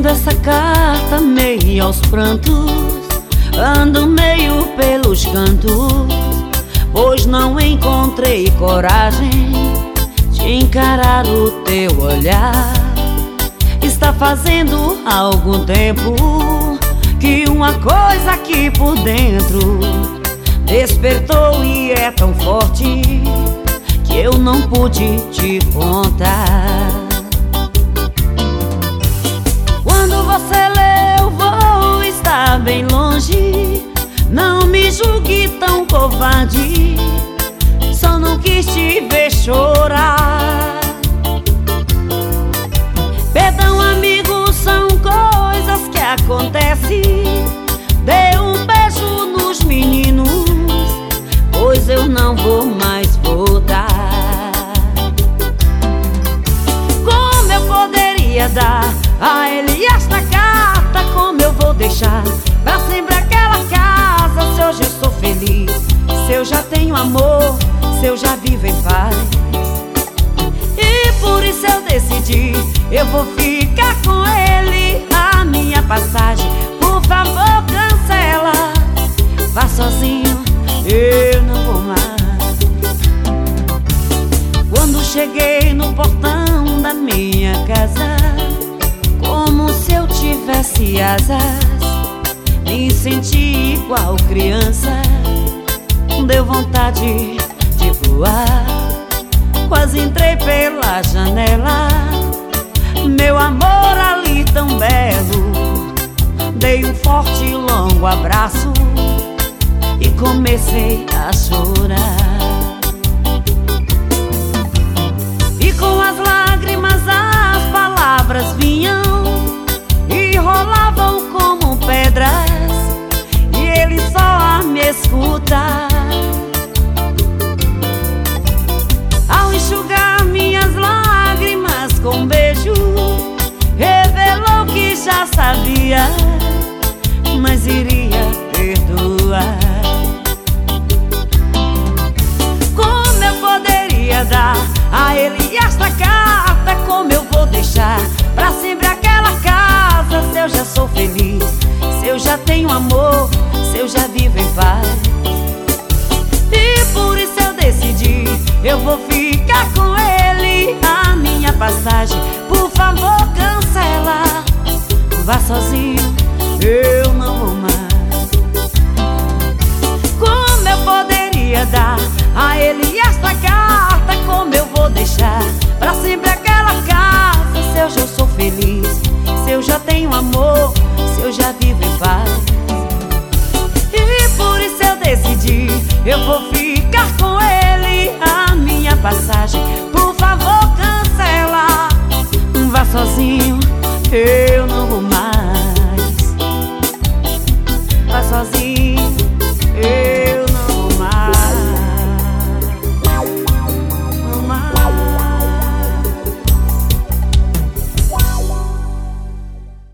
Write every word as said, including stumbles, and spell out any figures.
essa carta meio aos prantos, ando meio pelos cantos, pois não encontrei coragem de encarar o teu olhar. Está fazendo algum tempo que uma coisa aqui por dentro despertou e é tão forte que eu não pude te contar. Quando você leu, vou estar bem longe. Não me julgue tão covarde, só não quis te ver chorar. Perdão, amigo, são coisas que acontecem. Dê um beijo nos meninos, pois eu não vou mais voltar. Como eu poderia dar a ele esta carta? Como eu vou deixar pra sempre aquela casa? Se hoje eu sou feliz, se eu já tenho amor, se eu já vivo em paz. E por isso eu decidi, eu vou ficar com ele. A minha passagem, por favor, cancela. Vá sozinho, eu não vou mais. Quando cheguei no portão da minha casa, como se eu tivesse asas, me senti igual criança. Deu vontade de voar, quase entrei pela janela. Meu amor ali tão belo, dei um forte e longo abraço e comecei a chorar. E com as lágrimas as palavras vinham e rolavam como pedras, e ele só a me escutar. Ao enxugar minhas lágrimas com um beijo, revelou que já sabia, mas iria perdoar. Como eu poderia dar a ele esta carta? Como eu vou deixar pra sempre aquela casa? Se eu já sou feliz, se eu já tenho amor, se eu já vivo em paz. E por isso eu decidi, eu vou ficar com ele. A minha passagem, por favor, cancela. Vá sozinho, eu não vou mais. Como eu poderia dar a ele esta carta? Como eu vou deixar pra sempre aquela casa? Se eu já sou feliz, se eu já tenho amor, se eu já vivo em paz. E por isso eu decidi, eu vou ficar com ele. A minha passagem, por favor, cancela. Vá sozinho, eu não vou mais. Vá sozinho.